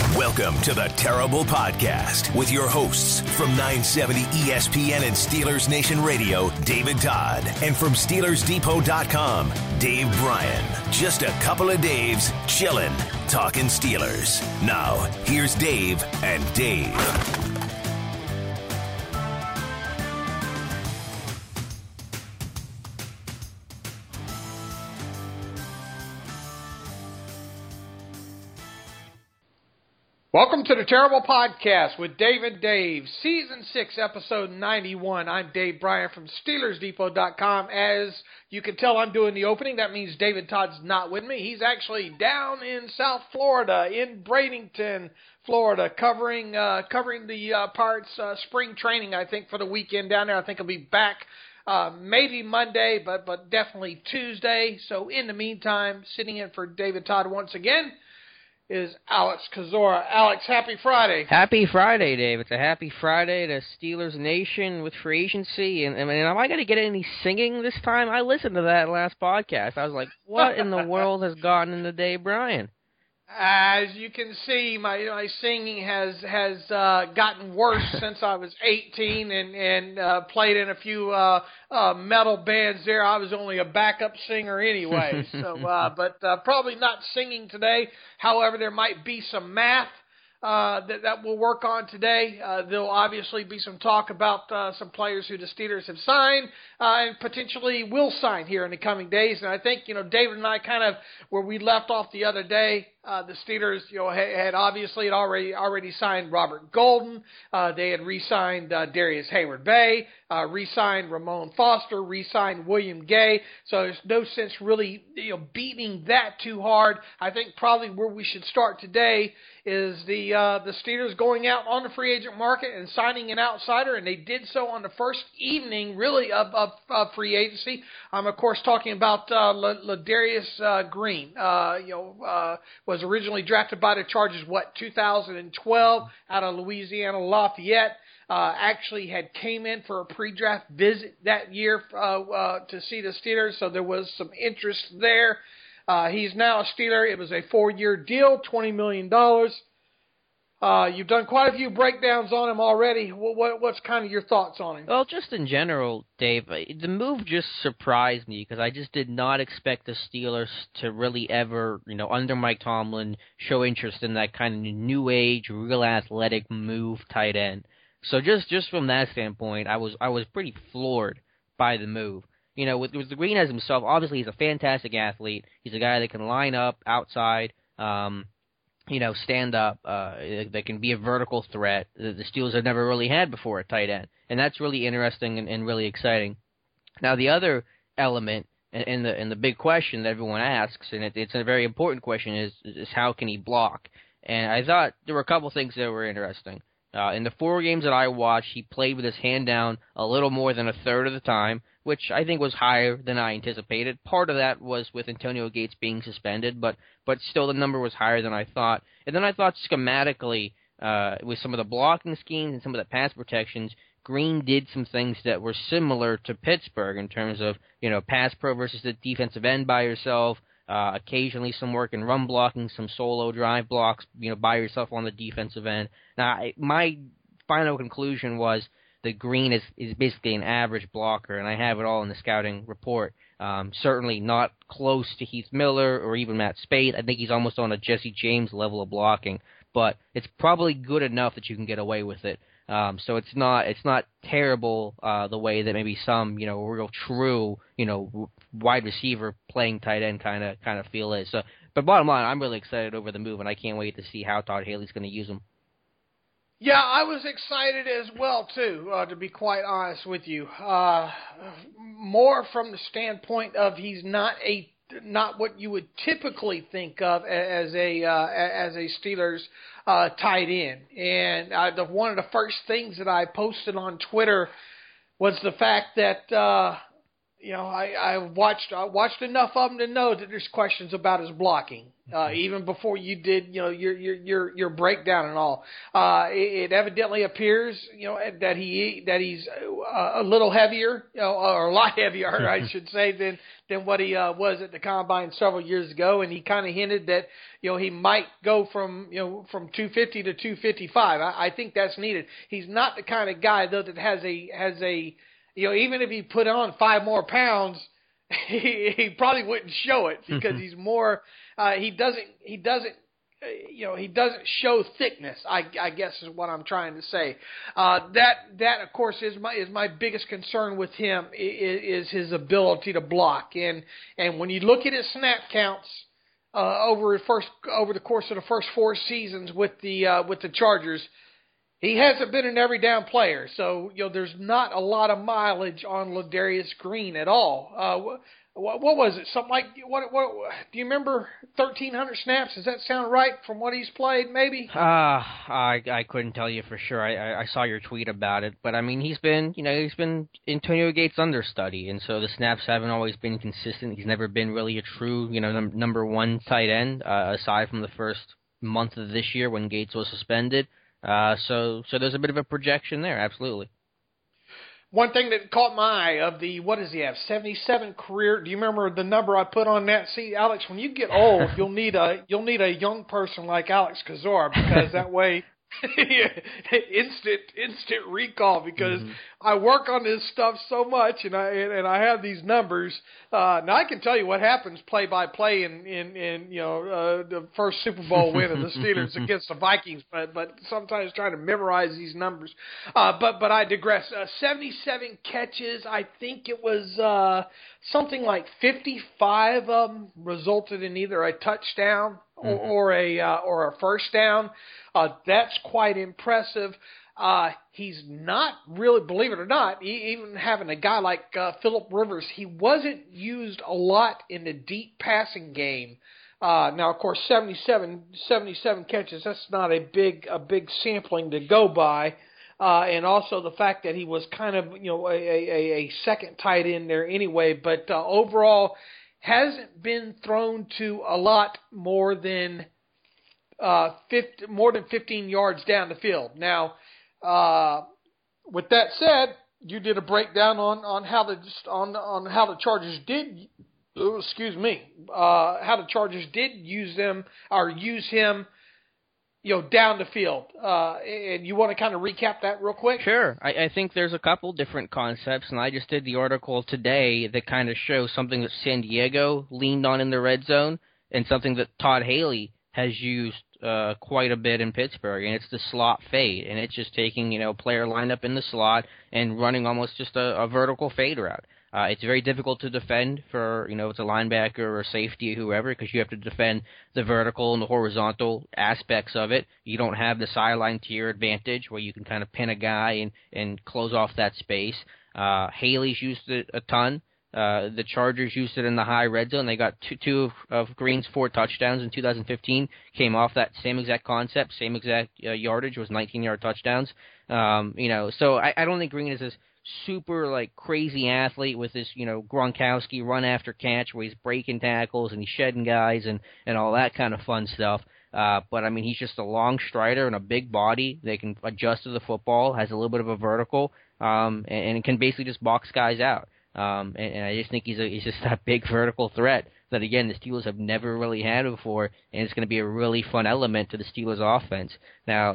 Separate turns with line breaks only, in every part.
Welcome to the Terrible Podcast with your hosts from 970 ESPN and Steelers Nation Radio, David Todd, and from SteelersDepot.com, Dave Bryan. Just a couple of Daves chilling, talking Steelers. Now, here's Dave and Dave.
Welcome to the Terrible Podcast with Dave and Dave, Season 6, Episode 91. I'm Dave Bryan from SteelersDepot.com. As you can tell, I'm doing the opening. That means David Todd's not with me. He's actually down in South Florida, in Bradenton, Florida, covering the Pirates' spring training, I think, for the weekend down there. I think he'll be back maybe Monday, but definitely Tuesday. So in the meantime, sitting in for David Todd once again is Alex Kozora. Alex, happy Friday.
Happy Friday, Dave. It's a happy Friday to Steelers Nation with free agency. And am I going to get any singing this time? I listened to that last podcast. I was like, what in the world has gotten into Dave Bryan?
As you can see, my singing has gotten worse since I was 18 and played in a few metal bands there. I was only a backup singer anyway, but probably not singing today. However, there might be some math that we'll work on today. There'll obviously be some talk about some players who the Steelers have signed and potentially will sign here in the coming days. And I think, David and I kind of, where we left off the other day, the Steelers, had already signed Robert Golden. They had re-signed Darius Hayward-Bay, re-signed Ramon Foster, re-signed William Gay. So there's no sense really, beating that too hard. I think probably where we should start today is the Steelers going out on the free agent market and signing an outsider, and they did so on the first evening, really, of free agency. I'm, of course, talking about Ladarius Green. Was originally drafted by the Chargers, 2012, out of Louisiana Lafayette. Actually had came in for a pre-draft visit that year to see the Steelers, so there was some interest there. He's now a Steeler. It was a 4-year deal, $20 million. You've done quite a few breakdowns on him already. What's kind of your thoughts on him?
Well, just in general, Dave, the move just surprised me because I just did not expect the Steelers to really ever, under Mike Tomlin, show interest in that kind of new age, real athletic move tight end. So just from that standpoint, I was pretty floored by the move. With the Green as himself, obviously he's a fantastic athlete. He's a guy that can line up outside, stand up, that can be a vertical threat that the Steelers have never really had before at tight end. And that's really interesting and really exciting. Now, the other element and the big question that everyone asks, and it's a very important question, is how can he block? And I thought there were a couple things that were interesting. In the 4 games that I watched, he played with his hand down a little more than a third of the time, which I think was higher than I anticipated. Part of that was with Antonio Gates being suspended, but still the number was higher than I thought. And then I thought schematically, with some of the blocking schemes and some of the pass protections, Green did some things that were similar to Pittsburgh in terms of, pass pro versus the defensive end by yourself, occasionally some work in run blocking, some solo drive blocks, by yourself on the defensive end. Now, my final conclusion was that Green is basically an average blocker, and I have it all in the scouting report. Certainly not close to Heath Miller or even Matt Spade. I think he's almost on a Jesse James level of blocking, but it's probably good enough that you can get away with it. So it's not terrible the way that maybe some real true wide receiver playing tight end kind of feel is. So, but bottom line, I'm really excited over the move, and I can't wait to see how Todd Haley's going to use him.
Yeah, I was excited as well, too, to be quite honest with you. More from the standpoint of he's not what you would typically think of as a Steelers tight end. And one of the first things that I posted on Twitter was the fact that I watched enough of him to know that there's questions about his blocking, even before you did, your breakdown and all. It evidently appears, that he's a little heavier, or a lot heavier, I should say, than what he was at the combine several years ago, and he kind of hinted that, he might go from 250 to 255. I think that's needed. He's not the kind of guy though that has a even if he put on 5 more pounds, he probably wouldn't show it because he's more. He doesn't show thickness. I guess is what I'm trying to say. That of course is my biggest concern with him is his ability to block. And when you look at his snap counts over the course of the first 4 seasons with the Chargers. He hasn't been an every down player, so there's not a lot of mileage on Ladarius Green at all. What was it? Something like what? Do you remember 1,300 snaps? Does that sound right from what he's played? Maybe.
I couldn't tell you for sure. I saw your tweet about it, but I mean he's been Antonio Gates' understudy, and so the snaps haven't always been consistent. He's never been really a true number 1 tight end aside from the first month of this year when Gates was suspended. So there's a bit of a projection there, absolutely.
One thing that caught my eye of what does he have, 77 career, do you remember the number I put on that? See, Alex, when you get old, you'll need a young person like Alex Kozar, because that way instant recall, because I work on this stuff so much, and I have these numbers. Now I can tell you what happens play by play in the first Super Bowl win of the Steelers against the Vikings, but sometimes trying to memorize these numbers. But I digress. 77 catches. I think it was something like 55 of them resulted in either a touchdown or a first down. That's quite impressive. He's not really, believe it or not, even having a guy like Phillip Rivers, he wasn't used a lot in the deep passing game. Now, of course, 77 catches, that's not a big sampling to go by. And also the fact that he was kind of, a second tight end there anyway, but overall hasn't been thrown to a lot more than 15 yards down the field. Now, with that said, you did a breakdown on how the Chargers did. How the Chargers did use him, down the field. And you want to kind of recap that real quick?
Sure. I think there's a couple different concepts, and I just did the article today that kind of shows something that San Diego leaned on in the red zone and something that Todd Haley has used quite a bit in Pittsburgh, and it's the slot fade, and it's just taking, player lined up in the slot and running almost just a vertical fade route. It's very difficult to defend for, it's a linebacker or a safety or whoever, because you have to defend the vertical and the horizontal aspects of it. You don't have the sideline to your advantage where you can kind of pin a guy and close off that space. Haley's used it a ton. The Chargers used it in the high red zone. They got two of Green's 4 touchdowns in 2015 came off that same exact concept, same exact yardage, was 19-yard touchdowns. So I don't think Green is this super crazy athlete with this Gronkowski run after catch where he's breaking tackles and he's shedding guys and all that kind of fun stuff. But I mean, he's just a long strider and a big body. They can adjust to the football, has a little bit of a vertical, and can basically just box guys out. And I just think he's just that big vertical threat that, again, the Steelers have never really had before, and it's going to be a really fun element to the Steelers' offense. Now,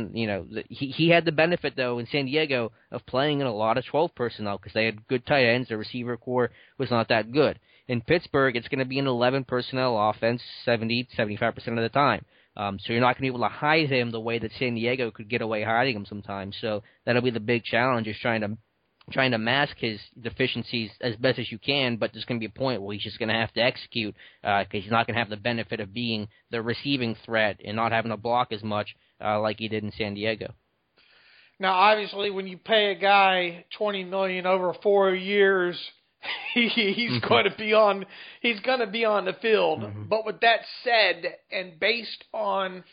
he had the benefit, though, in San Diego of playing in a lot of 12 personnel because they had good tight ends. The receiver core was not that good. In Pittsburgh, it's going to be an 11 personnel offense 75% of the time. So you're not going to be able to hide him the way that San Diego could get away hiding him sometimes. So that'll be the big challenge, is trying to mask his deficiencies as best as you can, but there's going to be a point where he's just going to have to execute because he's not going to have the benefit of being the receiving threat and not having to block as much like he did in San Diego.
Now, obviously, when you pay a guy $20 million over 4 years, he's going to be on the field. Mm-hmm. But with that said, and based on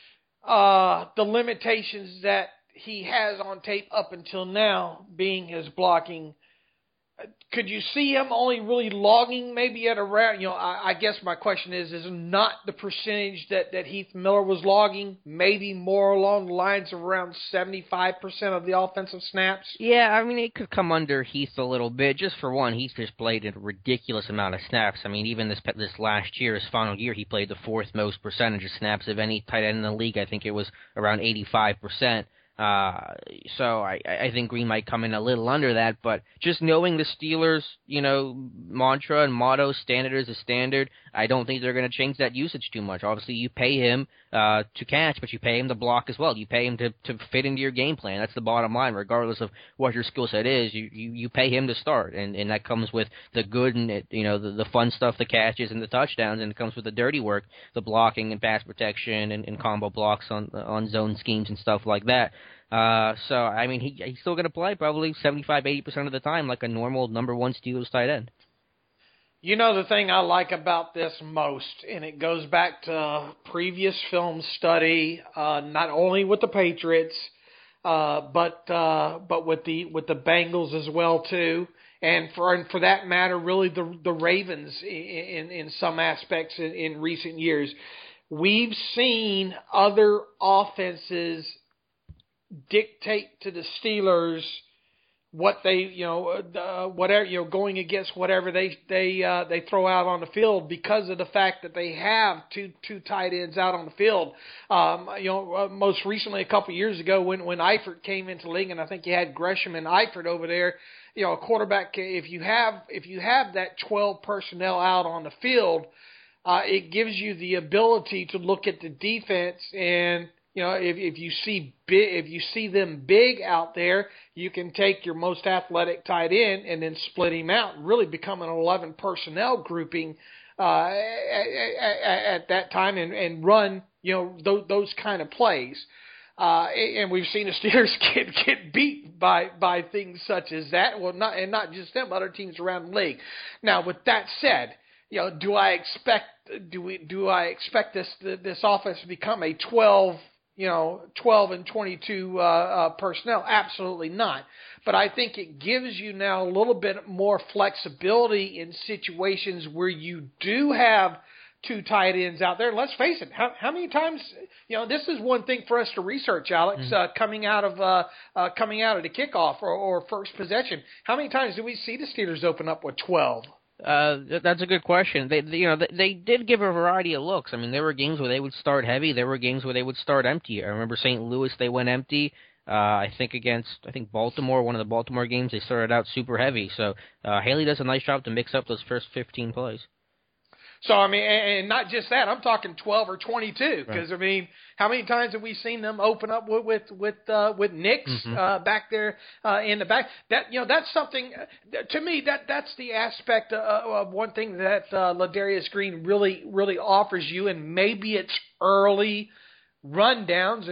the limitations that he has on tape up until now, being his blocking, could you see him only really logging maybe at around, I guess my question is not the percentage that Heath Miller was logging, maybe more along the lines of around 75% of the offensive snaps?
Yeah, I mean, it could come under Heath a little bit. Just for one, Heath just played a ridiculous amount of snaps. I mean, even this last year, his final year, he played the fourth most percentage of snaps of any tight end in the league. I think it was around 85%. So I think Green might come in a little under that, but just knowing the Steelers, mantra and motto, standard is a standard, I don't think they're going to change that usage too much. Obviously, you pay him to catch, but you pay him to block as well. You pay him to fit into your game plan. That's the bottom line, regardless of what your skill set is. You pay him to start, and that comes with the good and the fun stuff, the catches and the touchdowns, and it comes with the dirty work, the blocking and pass protection and combo blocks on zone schemes and stuff like that. So, I mean, he's still going to play probably 75-80% of the time like a normal number one Steelers tight end.
The thing I like about this most, and it goes back to previous film study, not only with the Patriots, but with the Bengals as well too, and for that matter, really the Ravens in some aspects in recent years. We've seen other offenses dictate to the Steelers what they, whatever, going against whatever they throw out on the field because of the fact that they have two tight ends out on the field. Most recently, a couple of years ago, when Eifert came into the league, and I think you had Gresham and Eifert over there. A quarterback, if you have that 12 personnel out on the field, it gives you the ability to look at the defense and. If you see them big out there, you can take your most athletic tight end and then split him out and really become an 11 personnel grouping at that time and run those kind of plays. And we've seen the Steelers get beat by things such as that. Well, not just them, other teams around the league. Now, with that said, do I expect this offense to become a 12 and 22 personnel? Absolutely not. But I think it gives you now a little bit more flexibility in situations where you do have two tight ends out there. Let's face it, how many times, this is one thing for us to research, Alex, coming out of the kickoff or first possession. How many times do we see the Steelers open up with 12?
That's a good question. They did give a variety of looks. I mean, there were games where they would start heavy. There were games where they would start empty. I remember St. Louis, they went empty. I think Baltimore, one of the Baltimore games, they started out super heavy. So Haley does a nice job to mix up those first 15 plays.
So, I mean, and not just that, I'm talking 12 or 22, because,
right.
I mean, how many times have we seen them open up with Nix back there in the back? That's something, to me, that's the aspect of one thing that Ladarius Green really offers you, and maybe it's early rundowns,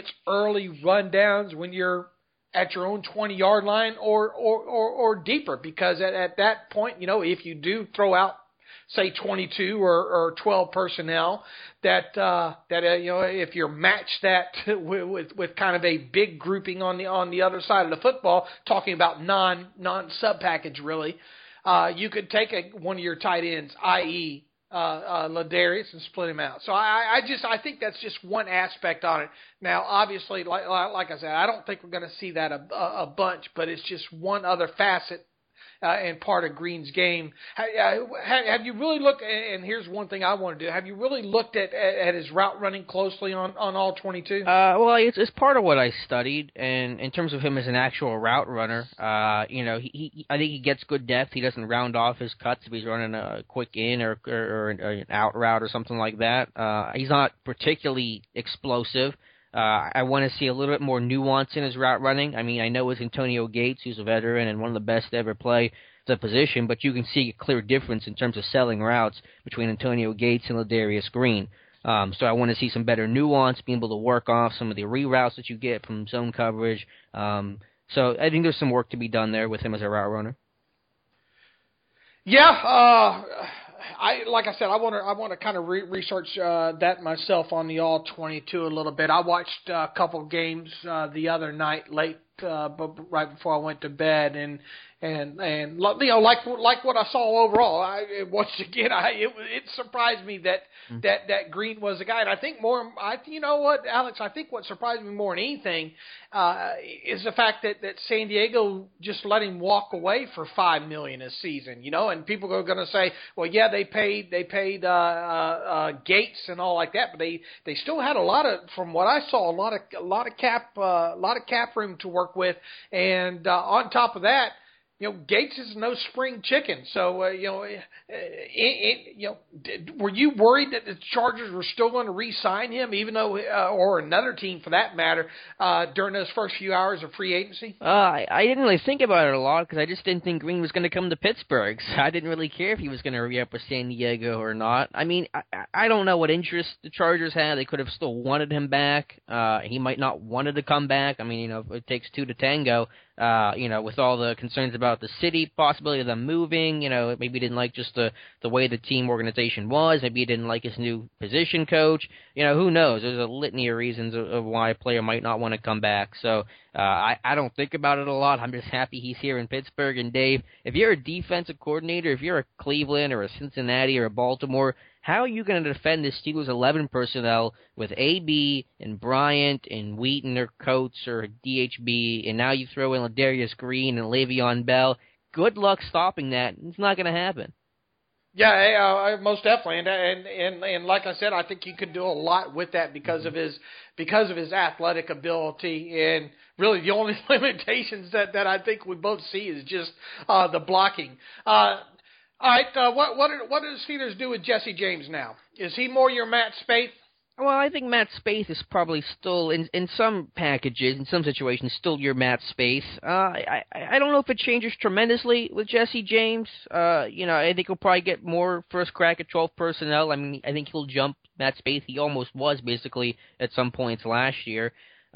when you're at your own 20-yard line or deeper, because at that point, if you do throw out, say 22 or 12 personnel, that if you match that with kind of a big grouping on the other side of the football, talking about non sub package really, you could take one of your tight ends, i.e. Ladarius, and split him out. So I think that's just one aspect on it. Now, obviously, like I said, I don't think we're going to see that a bunch, but it's just one other facet and part of Green's game. Have you really looked, and here's one thing I want to do, have you really looked at his route running closely on all 22?
Well, it's part of what I studied, and in terms of him as an actual route runner, I think he gets good depth. He doesn't round off his cuts if he's running a quick in or an out route or something like that. He's not particularly explosive. I want to see a little bit more nuance in his route running. I mean, I know it's Antonio Gates, who's a veteran and one of the best to ever play the position, but you can see a clear difference in terms of selling routes between Antonio Gates and Ladarius Green. So I want to see some better nuance, being able to work off some of the reroutes that you get from zone coverage. So I think there's some work to be done there with him as a route runner.
Yeah, like I said, I want to kind of research that myself on the all 22 a little bit. I watched a couple games the other night, late right before I went to bed, and like what I saw overall. Once again, it surprised me that Green was a guy, and I think you know what, Alex? I think what surprised me more than anything is the fact that San Diego just let him walk away for $5 million a season. And people are going to say, well, yeah, they paid Gates and all like that, but they still had a lot of, from what I saw, a lot of cap room to work with, and on top of that, Gates is no spring chicken. So, were you worried that the Chargers were still going to re-sign him, even though, or another team for that matter, during those first few hours of free agency?
I didn't really think about it a lot because I just didn't think Green was going to come to Pittsburgh. So I didn't really care if he was going to re-up with San Diego or not. I mean, I don't know what interest the Chargers had. They could have still wanted him back. He might not wanted to come back. I mean, it takes two to tango. With all the concerns about the city, possibility of them moving, maybe he didn't like just the way the team organization was. Maybe he didn't like his new position coach. Who knows? There's a litany of reasons of why a player might not want to come back. So I don't think about it a lot. I'm just happy he's here in Pittsburgh. And Dave, if you're a defensive coordinator, if you're a Cleveland or a Cincinnati or a Baltimore, how are you going to defend the Steelers' 11 personnel with AB and Bryant and Wheaton or Coates or DHB, and now you throw in Ladarius Green and Le'Veon Bell? Good luck stopping that. It's not going to happen.
Yeah, most definitely, and like I said, I think you could do a lot with that because of his athletic ability, and really the only limitations that I think we both see is just the blocking. All right, what do the Steelers do with Jesse James now? Is he more your Matt Spaeth?
Well, I think Matt Spaeth is probably still, in some packages, in some situations, still your Matt Spaeth. I don't know if it changes tremendously with Jesse James. I think he'll probably get more first crack at 12 personnel. I mean, I think he'll jump Matt Spaeth. He almost was, basically, at some points last year.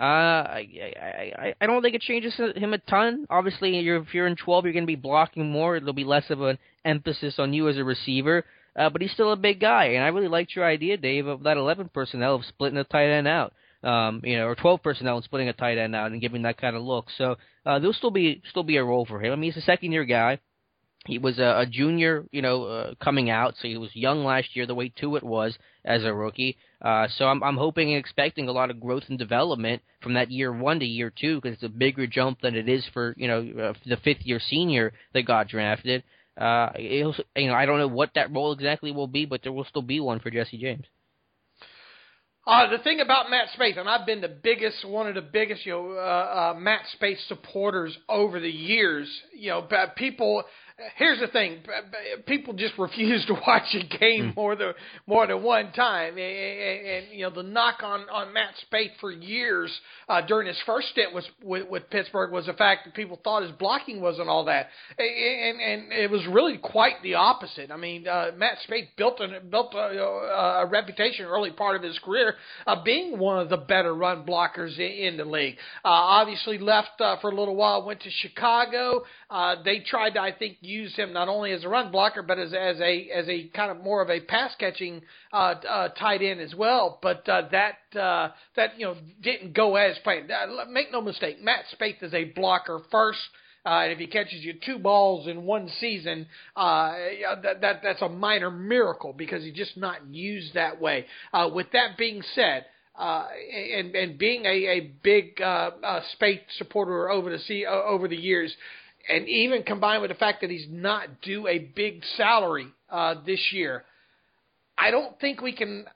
I don't think it changes him a ton. Obviously, if you're in 12, you're going to be blocking more. There'll be less of an emphasis on you as a receiver. But he's still a big guy, and I really liked your idea, Dave, of that 11 personnel of splitting a tight end out, or 12 personnel and splitting a tight end out and giving that kind of look. So there'll still be a role for him. I mean, he's a second-year guy. He was a junior, coming out, so he was young last year the way Tuitt was as a rookie. So I'm hoping and expecting a lot of growth and development from that year 1 to year 2 because it's a bigger jump than it is for, the fifth-year senior that got drafted. I don't know what that role exactly will be, but there will still be one for Jesse James.
The thing about Matt Spaeth, and I've been one of the biggest, Matt Spaeth supporters over the years. People. Here's the thing: people just refuse to watch a game more than one time. And the knock on Matt Spaeth for years during his first stint with Pittsburgh was the fact that people thought his blocking wasn't all that, and it was really quite the opposite. I mean, Matt Spaeth built a reputation early part of his career of being one of the better run blockers in the league. Obviously left for a little while, went to Chicago. They tried to, I think, use him not only as a run blocker but as a kind of more of a pass catching tight end as well. But that didn't go as planned. Make no mistake, Matt Spaeth is a blocker first. And if he catches you 2 balls in one season, that's a minor miracle because he's just not used that way. With that being said, and being a big Spaeth supporter over the years, and even combined with the fact that he's not due a big salary this year, I don't think we can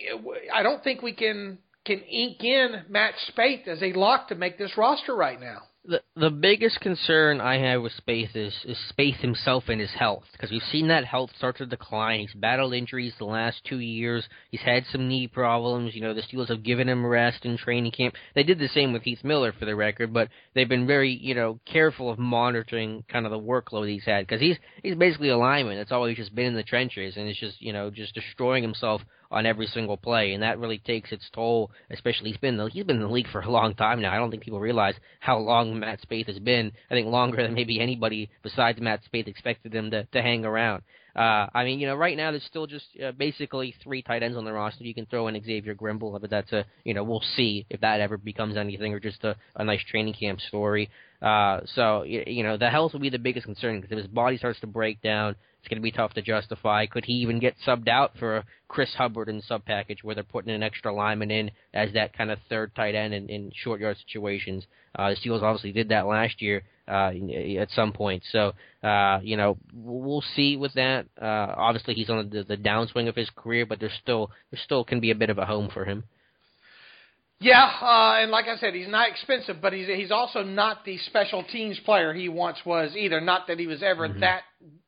ink in Matt Spaeth as a lock to make this roster right now.
The biggest concern I have with Spaeth is Spaeth himself and his health, because we've seen that health start to decline. He's battled injuries the last 2 years. He's had some knee problems. The Steelers have given him rest in training camp. They did the same with Heath Miller, for the record, but they've been very, careful of monitoring kind of the workload he's had, because he's basically a lineman. That's always just been in the trenches, and it's just, just destroying himself on every single play, and that really takes its toll. Especially he's been in the league for a long time now. I don't think people realize how long Matt Spaeth has been. I think longer than maybe anybody besides Matt Spaeth expected him to hang around. I mean, right now there's still just basically 3 tight ends on the roster. You can throw in Xavier Grimble, but that's we'll see if that ever becomes anything or just a nice training camp story. So the health will be the biggest concern because if his body starts to break down, it's going to be tough to justify. Could he even get subbed out for a Chris Hubbard in sub package where they're putting an extra lineman in as that kind of third tight end in short yard situations? The Steelers obviously did that last year at some point. So, we'll see with that. Obviously, he's on the downswing of his career, but there still can be a bit of a home for him.
Yeah, and like I said, he's not expensive, but he's also not the special teams player he once was either. Not that he was ever that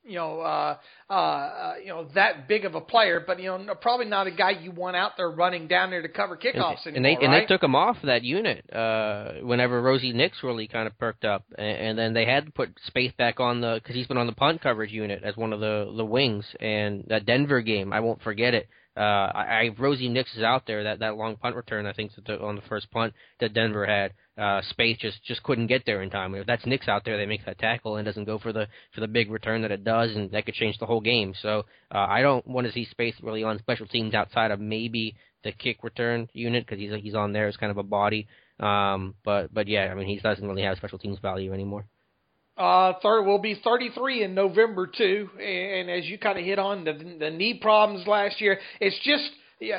that big of a player, but probably not a guy you want out there running down there to cover kickoffs anymore.
And they took him off that unit whenever Rosie Nix really kind of perked up, and then they had to put Spaeth back on because he's been on the punt coverage unit as one of the wings. And that Denver game, I won't forget it. Rosie Nix is out there, that long punt return, I think, on the first punt that Denver had. Spaeth just couldn't get there in time. If that's Nix out there, they make that tackle and doesn't go for the big return that it does, and that could change the whole game. So I don't want to see Spaeth really on special teams outside of maybe the kick return unit because he's on there as kind of a body. But yeah, I mean, he doesn't really have special teams value anymore.
Will be 33 in November too, and as you kind of hit on the knee problems last year, it's just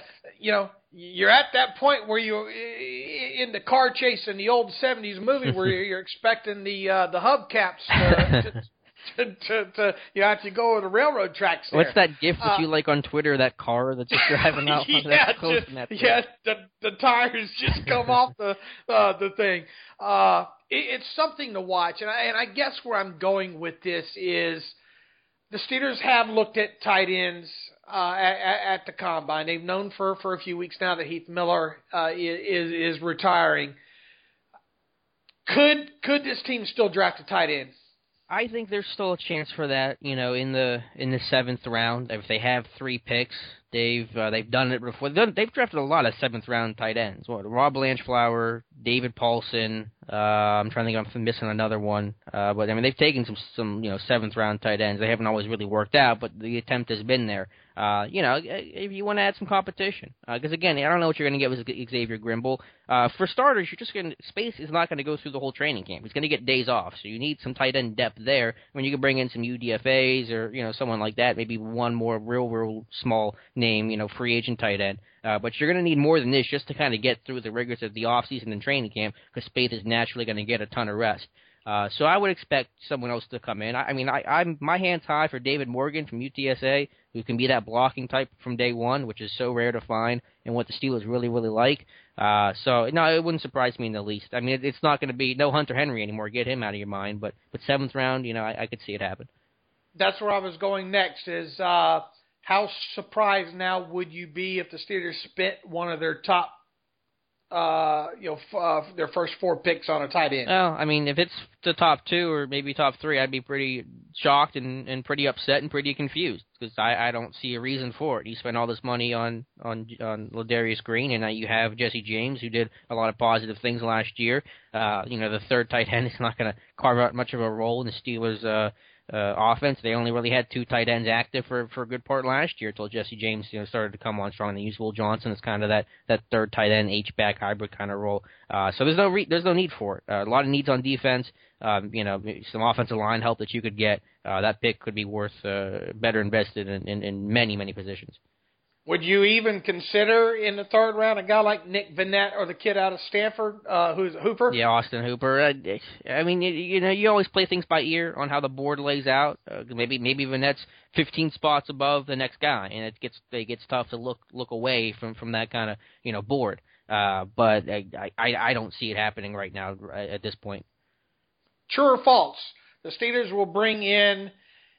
you're at that point where you're in the car chase in the old '70s movie where you're expecting the hubcaps to you have to go over the railroad tracks there.
What's that GIF that you like on Twitter? That car that's just driving out.
The tires just come off the thing. It's something to watch, and I guess where I'm going with this is the Steelers have looked at tight ends at the combine. They've known for a few weeks now that Heath Miller is retiring. Could this team still draft a tight end?
I think there's still a chance for that, in the 7th round. If they have 3 picks, they've done it before. They've drafted a lot of 7th round tight ends. Rob Blanchflower, David Paulson. I'm trying to think if I'm missing another one. But I mean, they've taken some 7th round tight ends. They haven't always really worked out, but the attempt has been there. If you want to add some competition, because again, I don't know what you're going to get with Xavier Grimble. For starters, Spaeth is not going to go through the whole training camp. He's going to get days off, so you need some tight end depth there. When you can bring in some UDFAs or someone like that, maybe one more real small name, free agent tight end. But you're going to need more than this just to kind of get through the rigors of the offseason and training camp, because Spaeth is naturally going to get a ton of rest. So I would expect someone else to come in. I'm my hand's high for David Morgan from UTSA, who can be that blocking type from day one, which is so rare to find, and what the Steelers really, really like. So no, it wouldn't surprise me in the least. I mean, it's not going to be no Hunter Henry anymore. Get him out of your mind. But 7th round, I could see it happen.
That's where I was going next. Is how surprised now would you be if the Steelers spent one of their top, their first 4 picks on a tight end?
Well, I mean, if it's the top 2 or maybe top 3, I'd be pretty shocked and pretty upset and pretty confused, because I don't see a reason for it. You spent all this money on Ladarius Green, and now you have Jesse James, who did a lot of positive things last year. The third tight end is not going to carve out much of a role in the Steelers' offense. They only really had 2 tight ends active for a good part last year until Jesse James started to come on strong. They used Will Johnson as kind of that third tight end H-back hybrid kind of role. So there's no need for it. A lot of needs on defense. Some offensive line help that you could get. That pick could be worth better invested in many positions.
Would you even consider in the 3rd round a guy like Nick Vannett or the kid out of Stanford, who's Hooper?
Yeah, Austin Hooper. I mean, you always play things by ear on how the board lays out. Maybe Vannett's 15 spots above the next guy, and it gets tough to look away from that kind of board. But I don't see it happening right now at this point. True
or false? The Steelers will bring in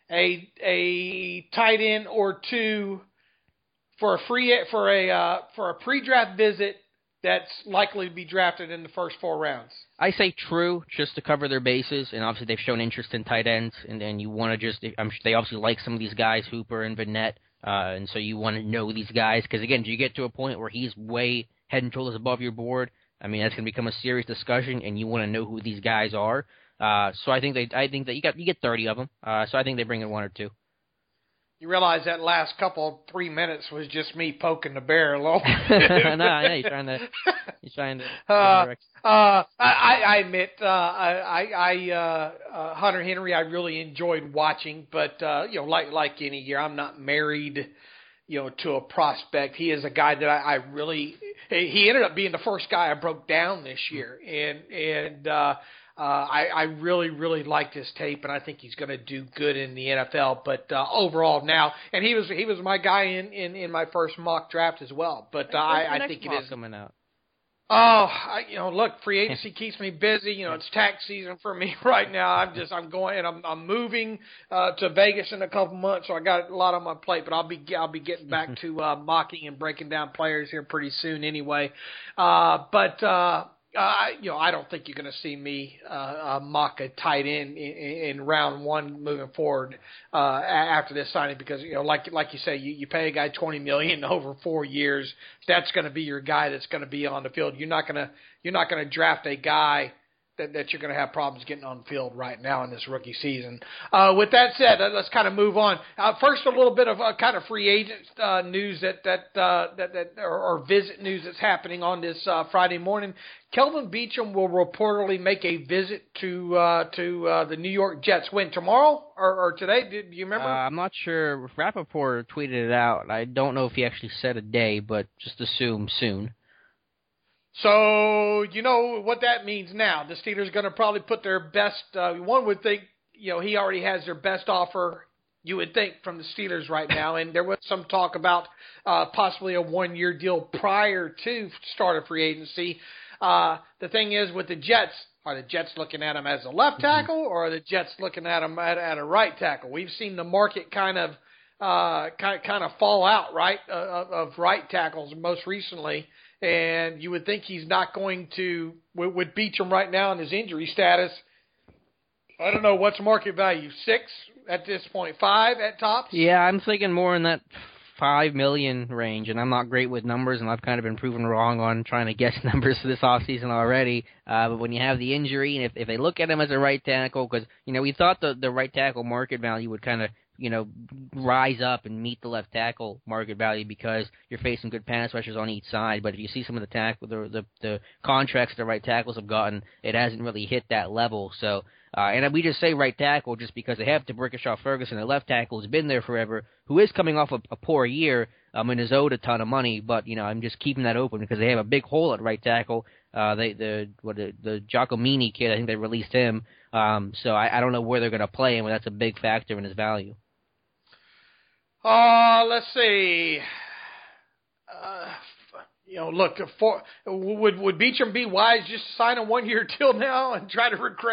a tight end or 2 for a pre-draft visit that's likely to be drafted in the first 4 rounds.
I say true, just to cover their bases, and obviously they've shown interest in tight ends, and you want to I'm sure they obviously like some of these guys, Hooper and Vannett, and so you want to know these guys, because again, do you get to a point where he's way head and shoulders above your board? I mean, that's going to become a serious discussion, and you want to know who these guys are. So I think that you get 30 of them. So I think they bring in 1 or 2.
You realize that last 3 minutes was just me poking the bear a little.
No, he's trying to.
I admit, Hunter Henry, I really enjoyed watching, but like any year, I'm not married, to a prospect. He is a guy that I really. He ended up being the first guy I broke down this year, and I really, really liked his tape, and I think he's going to do good in the NFL. But overall now, and he was my guy in my first mock draft as well. But I think it is
coming out.
Look, free agency keeps me busy. It's tax season for me right now. I'm going and I'm moving to Vegas in a couple months, so I got a lot on my plate. But I'll be getting back to mocking and breaking down players here pretty soon anyway. I don't think you're going to see me mock a tight end in round one moving forward after this signing because like you say, you pay a guy $20 million over 4 years. That's going to be your guy that's going to be on the field. You're not going to draft a guy that you're going to have problems getting on the field right now in this rookie season. With that said, let's kind of move on. First, a little bit of kind of free agent news or visit news that's happening on this Friday morning. Kelvin Beachum will reportedly make a visit to the New York Jets. When, tomorrow or today? Do you remember? I'm
not sure. Rappaport tweeted it out. I don't know if he actually said a day, but just assume soon.
So, you know what that means now. The Steelers are going to probably put their best, one would think, he already has their best offer, you would think, from the Steelers right now. And there was some talk about possibly a 1-year deal prior to start of free agency. The thing is with the Jets, are the Jets looking at him as a left tackle or are the Jets looking at him at a right tackle? We've seen the market kind of fall out, right, of right tackles most recently. And you would think he's not going to, with Beachum right now in his injury status, I don't know, what's market value, 6 at this point, 5 at tops?
Yeah, I'm thinking more in that $5 million range, and I'm not great with numbers, and I've kind of been proven wrong on trying to guess numbers for this offseason already. But when you have the injury, and if they look at him as a right tackle, because, we thought the right tackle market value would kind of, rise up and meet the left tackle market value because you're facing good pass rushers on each side. But if you see some of the contracts the right tackles have gotten, it hasn't really hit that level. So, and we just say right tackle just because they have D'Brickashaw Ferguson, the left tackle, has been there forever, who is coming off a poor year and is owed a ton of money. But I'm just keeping that open because they have a big hole at right tackle. The Giacomini kid, I think they released him. So I don't know where they're going to play him, but that's a big factor in his value.
Let's see. Look, would Beachum be wise just to sign a 1-year deal now and try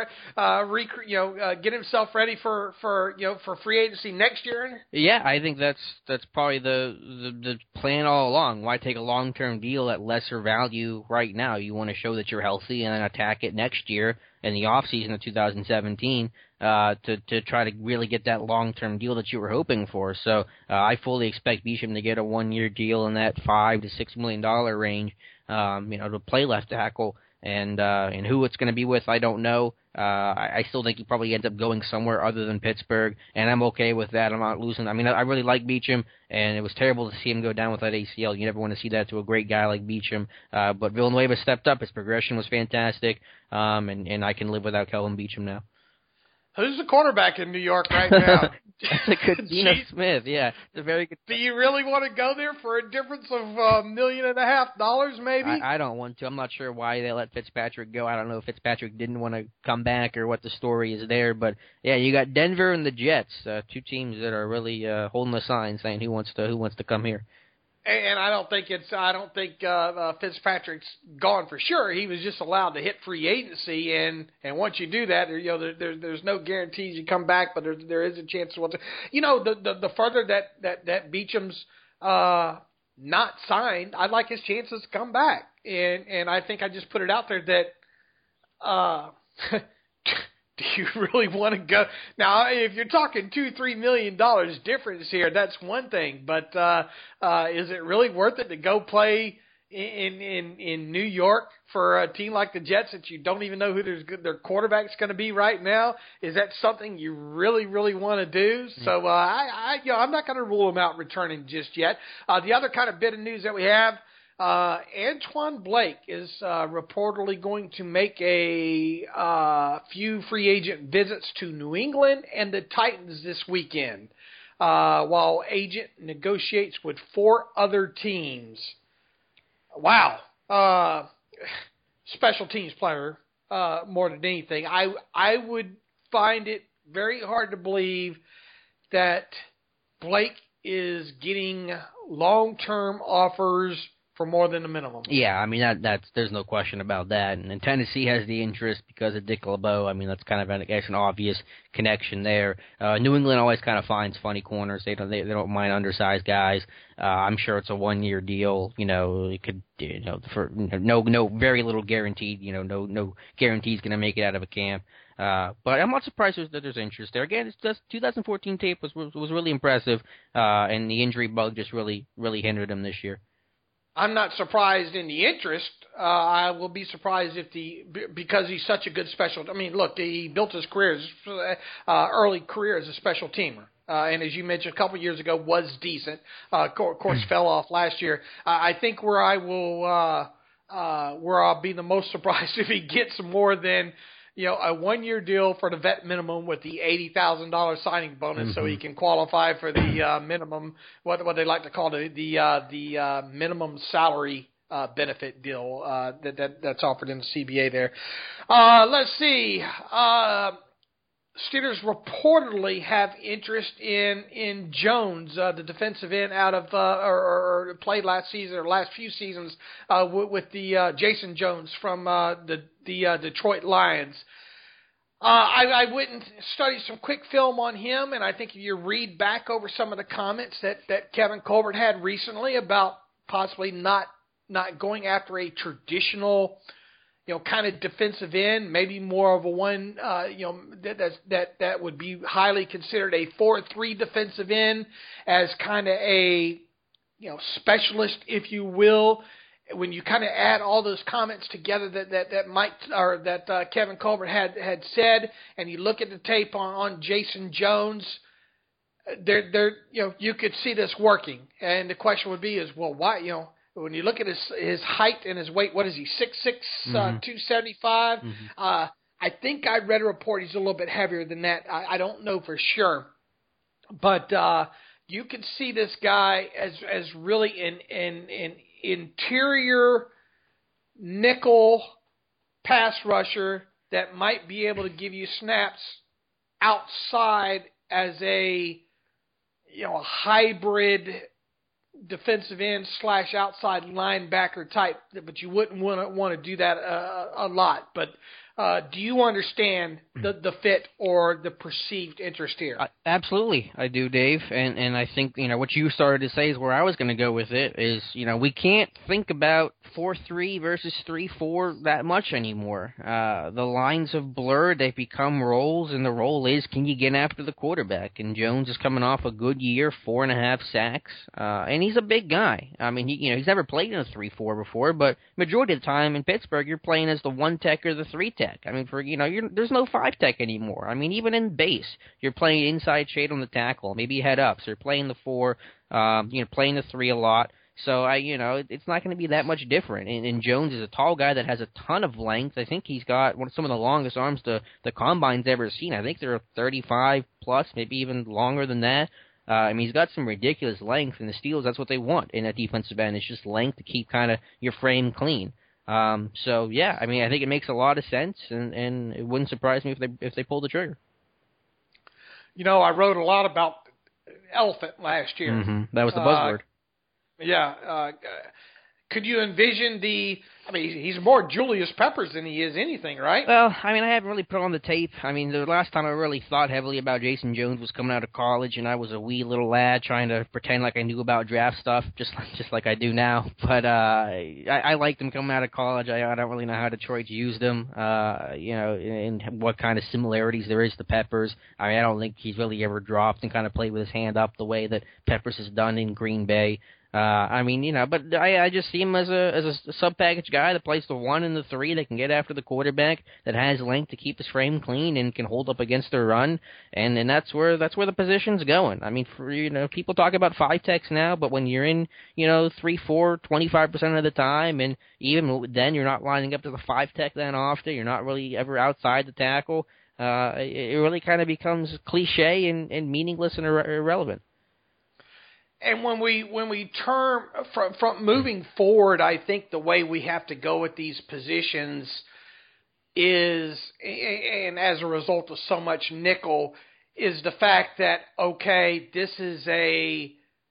to get himself ready for free agency next year?
Yeah, I think that's probably the plan all along. Why take a long-term deal at lesser value right now? You want to show that you're healthy and then attack it next year in the offseason of 2017 to try to really get that long-term deal that you were hoping for. So I fully expect Beachum to get a 1-year deal in that $5 to $6 million range, to play left tackle. And who it's going to be with, I don't know. I still think he probably ends up going somewhere other than Pittsburgh, and I'm okay with that. I'm not losing. I mean, I really like Beachum, and it was terrible to see him go down with that ACL. You never want to see that to a great guy like Beachum. But Villanueva stepped up. His progression was fantastic, and I can live without Kelvin Beachum now.
Who's the cornerback in New York right now?
That's a good Geno Smith, yeah. It's a very good.
Do you really want to go there for a difference of $1.5 million, maybe?
I don't want to. I'm not sure why they let Fitzpatrick go. I don't know if Fitzpatrick didn't want to come back or what the story is there. But, yeah, you got Denver and the Jets, two teams that are really holding the sign saying who wants to come here.
And I don't think Fitzpatrick's gone for sure. He was just allowed to hit free agency, and once you do that, there's no guarantees you come back, but there is a chance to. The further that Beachum's not signed, I'd like his chances to come back, and I think I just put it out there that. Do you really want to go? Now, if you're talking $2-3 million difference here, that's one thing. But is it really worth it to go play in New York for a team like the Jets that you don't even know who their quarterback's going to be right now? Is that something you really want to do? So I'm not going to rule him out returning just yet. The other kind of bit of news that we have, Antoine Blake is reportedly going to make a few free agent visits to New England and the Titans this weekend, while agent negotiates with 4 other teams. Wow. Special teams player more than anything. I would find it very hard to believe that Blake is getting long-term offers for more than the minimum.
Yeah, I mean, that's there's no question about that. And Tennessee has the interest because of Dick LeBeau. I mean, that's kind of an obvious connection there. New England always kind of finds funny corners. They don't mind undersized guys. I'm sure it's a 1-year deal. It could, for no very little guaranteed. No guarantees going to make it out of a camp. But I'm not surprised that there's interest there. Again, it's just 2014 tape was really impressive, and the injury bug just really hindered him this year.
I'm not surprised in the interest. I will be surprised because he's such a good special. I mean, look, he built his early career as a special teamer. And as you mentioned a couple years ago, was decent. Of course, fell off last year. I think where I'll be the most surprised if he gets more than a 1-year deal for the vet minimum with the $80,000 signing bonus, so he can qualify for the minimum, what they like to call the minimum salary benefit deal that's offered in the CBA there. Let's see. Steelers reportedly have interest in Jones, the defensive end out of or played last season or last few seasons with the Jason Jones from the Detroit Lions. I went and studied some quick film on him, and I think if you read back over some of the comments that Kevin Colbert had recently about possibly not going after a traditional kind of defensive end, maybe more of a one, that would be highly considered a 4-3 defensive end as kind of a, specialist, if you will. When you kind of add all those comments together that Mike or that Kevin Colbert had said, and you look at the tape on Jason Jones, you could see this working. And the question would be well, why, when you look at his height and his weight, what is he, 6'6", 275? I think I read a report he's a little bit heavier than that. I don't know for sure. But you can see this guy as really an interior nickel pass rusher that might be able to give you snaps outside as a hybrid defensive end / outside linebacker type, but you wouldn't want to do that a lot. But do you understand the fit or the perceived interest here?
Absolutely, I do, Dave. And I think what you started to say is where I was going to go with it. Is we can't think about 4-3 versus 3-4 that much anymore. The lines have blurred; they've become roles, and the role is can you get after the quarterback? And Jones is coming off a good year, 4.5 sacks, and he's a big guy. I mean, he's never played in a 3-4 before, but majority of the time in Pittsburgh, you're playing as the 1-tech or the 3-tech. I mean, there's no 5-tech anymore. I mean, even in base, you're playing inside shade on the tackle, maybe head up. So you're playing the 4, playing the 3 a lot. So it's not going to be that much different. And Jones is a tall guy that has a ton of length. I think he's got some of the longest arms the combine's ever seen. I think they're 35 plus, maybe even longer than that. I mean, he's got some ridiculous length, and the Steelers, that's what they want in a defensive end. It's just length to keep kind of your frame clean. So yeah, I mean, I think it makes a lot of sense, and it wouldn't surprise me if they pull the trigger.
I wrote a lot about elephant last year.
Mm-hmm. That was the buzzword.
Yeah. Could you envision he's more Julius Peppers than he is anything, right?
Well, I mean, I haven't really put on the tape. I mean, the last time I really thought heavily about Jason Jones was coming out of college, and I was a wee little lad trying to pretend like I knew about draft stuff, just like I do now. But I liked him coming out of college. I don't really know how Detroit used him, and what kind of similarities there is to Peppers. I mean, I don't think he's really ever dropped and kind of played with his hand up the way that Peppers has done in Green Bay. I mean, but I just see him as a sub-package guy that plays the 1 and the 3 that can get after the quarterback, that has length to keep his frame clean and can hold up against the run, and that's where the position's going. I mean, people talk about 5 techs now, but when you're in 3, 4, 25% of the time, and even then you're not lining up to the 5 tech that often. You're not really ever outside the tackle. It really kind of becomes cliche and meaningless and irrelevant.
And when we turn from moving forward, I think the way we have to go at these positions is, and as a result of so much nickel, is the fact that, okay, this is a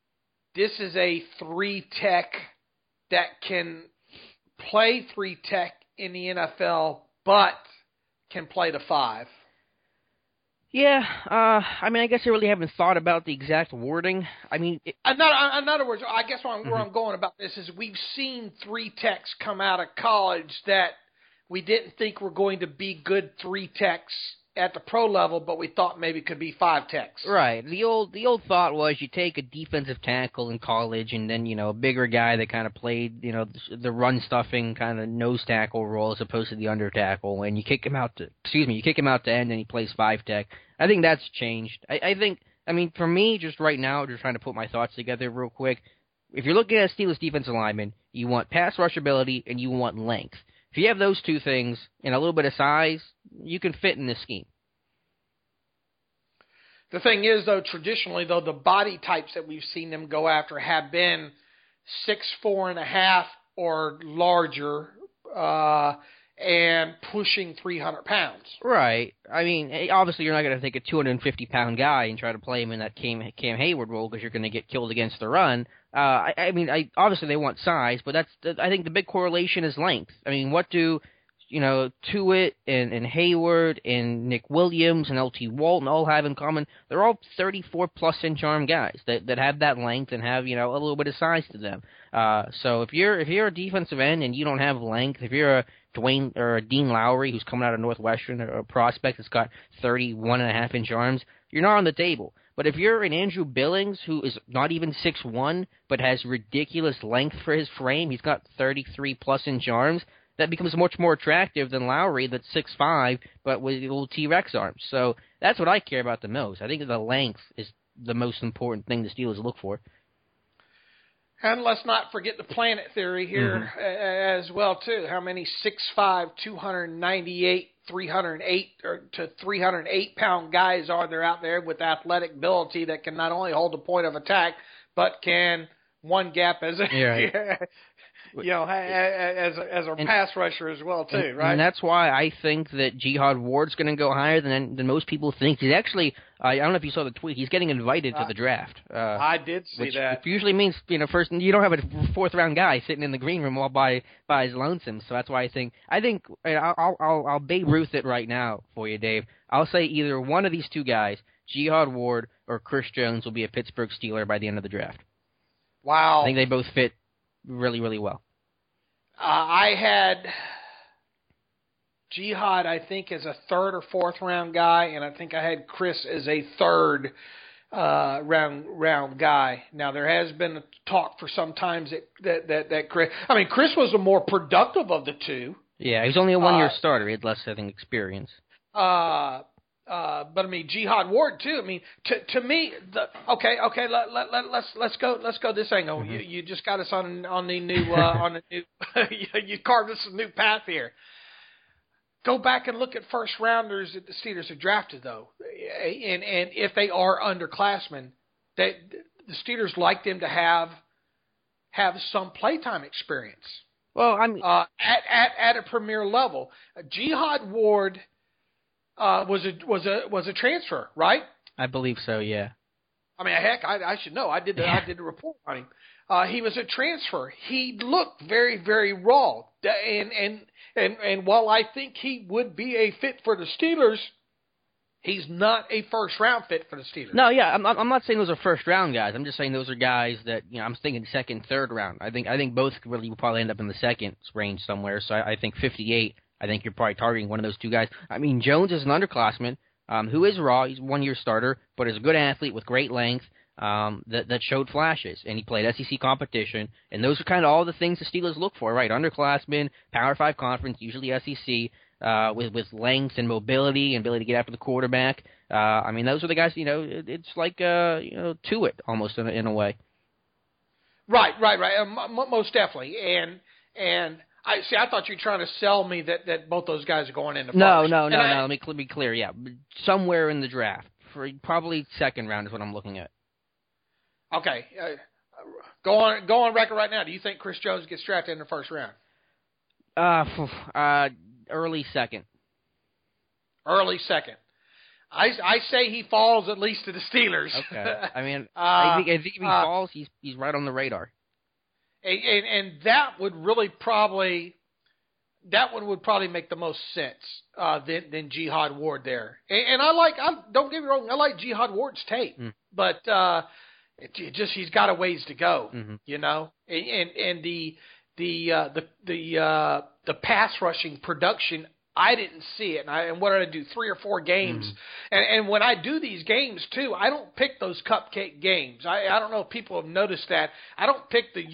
3 tech that can play 3 tech in the NFL, but can play the 5.
Yeah, I mean, I guess I really haven't thought about the exact wording. I mean,
in other words, I guess where I'm going about this is we've seen 3 techs come out of college that we didn't think were going to be good 3 techs at the pro level, but we thought maybe could be 5 techs.
Right. The old thought was you take a defensive tackle in college and then, a bigger guy that kind of played, the run stuffing kind of nose tackle role as opposed to the under tackle, and you kick him out to end and he plays 5 tech. I think that's changed. I mean, for me, just right now, just trying to put my thoughts together real quick, if you're looking at a Steelers defensive lineman, you want pass rush ability and you want length. If you have those 2 things and a little bit of size, you can fit in this scheme.
The thing is, though, traditionally, the body types that we've seen them go after have been 6'4.5" or larger, and pushing 300 pounds.
Right. I mean, obviously you're not going to take a 250-pound guy and try to play him in that Cam Hayward role because you're going to get killed against the run. Obviously they want size, but I think the big correlation is length. I mean, what do Tuitt and Hayward and Nick Williams and LT Walton all have in common? They're all 34-plus inch arm guys that have that length and have a little bit of size to them. So if you're a defensive end and you don't have length, if you're a Dwayne or a Dean Lowry who's coming out of Northwestern, or a prospect that's got 31.5 inch arms, you're not on the table. But if you're an Andrew Billings who is not even 6'1", but has ridiculous length for his frame, he's got 33-plus inch arms, that becomes much more attractive than Lowry that's 6'5", but with little T-Rex arms. So that's what I care about the most. I think the length is the most important thing the Steelers look for.
And let's not forget the planet theory here as well, too. How many 6'5", 298, 308 or to 308-pound guys are there out there with athletic ability that can not only hold the point of attack, but can one gap as a as a pass rusher as well too, right?
And that's why I think that Jihad Ward's going to go higher than most people think. He's actually, I don't know if you saw the tweet, he's getting invited to the draft.
I did see that.
Which usually means, first, you don't have a 4th round guy sitting in the green room all by his lonesome. So that's why I think I'll Babe Ruth it right now for you, Dave. I'll say either one of these 2 guys, Jihad Ward or Chris Jones, will be a Pittsburgh Steeler by the end of the draft.
Wow.
I think they both fit really, really well.
I had Jihad, I think, as a 3rd or 4th round guy, and I think I had Chris as a 3rd round guy. Now, there has been talk for some times that Chris was the more productive of the 2.
Yeah, he was only a 1-year starter. He had less, I think, experience.
But I mean, Jihad Ward too. I mean, to me, let's go this angle. Mm-hmm. You just got us on the new you carved us a new path here. Go back and look at first rounders that the Steelers have drafted, though, and if they are underclassmen, the Steelers like them to have some playtime experience.
Well, I mean,
at a premier level, Jihad Ward. Was a transfer, right?
I believe so, yeah.
I mean, heck, I should know. I did the report on him. He was a transfer. He looked very, very raw, and while I think he would be a fit for the Steelers, he's not a first round fit for the Steelers.
No, yeah, I'm not saying those are first round guys. I'm just saying those are guys that I'm thinking 2nd, 3rd round. I think both really will probably end up in the 2nd range somewhere. So I think 58. I think you're probably targeting one of those 2 guys. I mean, Jones is an underclassman who is raw. He's a 1-year starter, but is a good athlete with great length. that showed flashes, and he played SEC competition, and those are kind of all the things the Steelers look for, right? Underclassmen, Power 5 conference, usually SEC, with length and mobility and ability to get after the quarterback. I mean, those are the guys, it's like, Tuitt almost in a way.
Right. Most definitely. And I thought you were trying to sell me that both those guys are going into first.
No. Let me be clear. Yeah, somewhere in the draft, for probably second round is what I'm looking at.
Okay. Go on record right now. Do you think Chris Jones gets drafted in the first round?
Early second.
Early second. I say he falls at least to the Steelers.
Okay. I mean, I think if he falls, he's right on the radar.
And that would really probably make the most sense than Jihad Ward there. And don't get me wrong, I like Jihad Ward's tape, but he's got a ways to go, And the pass rushing production, I didn't see it. And what did I do? 3 or 4 games. And when I do these games too, I don't pick those cupcake games. I don't know if people have noticed that. I don't pick the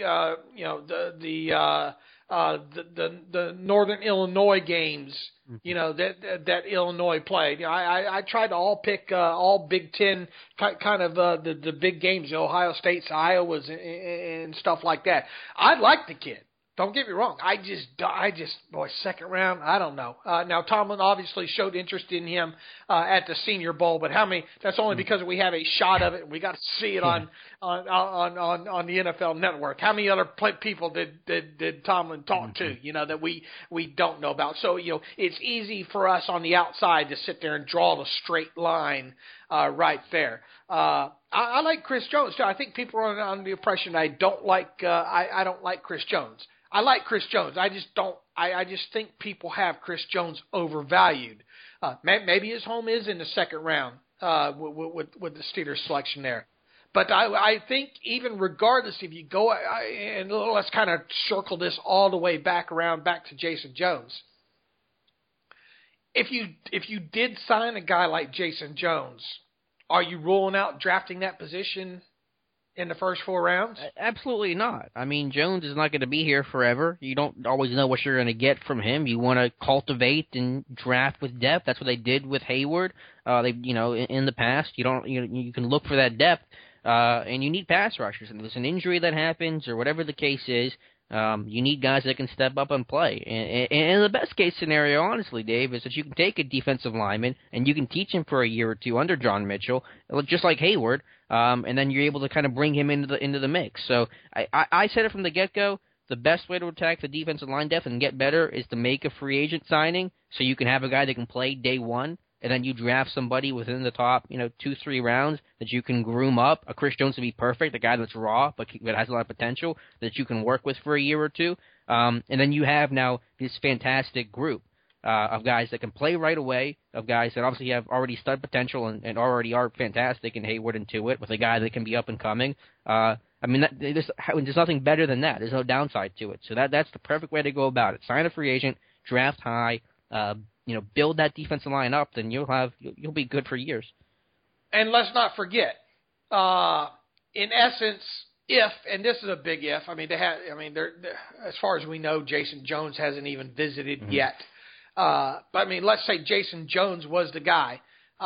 Northern Illinois games, that Illinois played. I tried to all pick all Big Ten kind of the big games, Ohio State's, Iowa's, and stuff like that. I like the kid. Don't get me wrong. I just, second round, I don't know. Now, Tomlin obviously showed interest in him at the Senior Bowl, but that's only because we have a shot of it, and we got to see it on the NFL Network. How many other people did Tomlin talk to, that we don't know about? So, it's easy for us on the outside to sit there and draw the straight line right there. I like Chris Jones too. I think people are under the impression I don't like Chris Jones. I like Chris Jones. I just don't. I just think people have Chris Jones overvalued. Maybe his home is in the second round with the Steelers selection there. But I think even regardless, if you go and let's kind of circle this all the way back to Jason Jones. If you did sign a guy like Jason Jones, are you ruling out drafting that position in the first 4 rounds?
Absolutely not. I mean, Jones is not going to be here forever. You don't always know what you're going to get from him. You want to cultivate and draft with depth. That's what they did with Hayward. In the past, you can look for that depth, and you need pass rushers. And if there's an injury that happens or whatever the case is, you need guys that can step up and play. And the best case scenario, honestly, Dave, is that you can take a defensive lineman and you can teach him for a year or 2 under John Mitchell, just like Hayward, and then you're able to kind of bring him into the mix. So I said it from the get-go, the best way to attack the defensive line depth and get better is to make a free agent signing so you can have a guy that can play day one, and then you draft somebody within the top, 2-3 rounds that you can groom up. A Chris Jones would be perfect, a guy that's raw but has a lot of potential that you can work with for a year or 2. And then you have now this fantastic group of guys that can play right away, of guys that obviously have already stud potential and already are fantastic in Hayward and Tuitt, with a guy that can be up and coming. There's nothing better than that. There's no downside to it. So that's the perfect way to go about it. Sign a free agent, draft high, build that defensive line up, then you'll be good for years.
And let's not forget, in essence, and this is a big if. They're as far as we know, Jason Jones hasn't even visited yet. But let's say Jason Jones was the guy.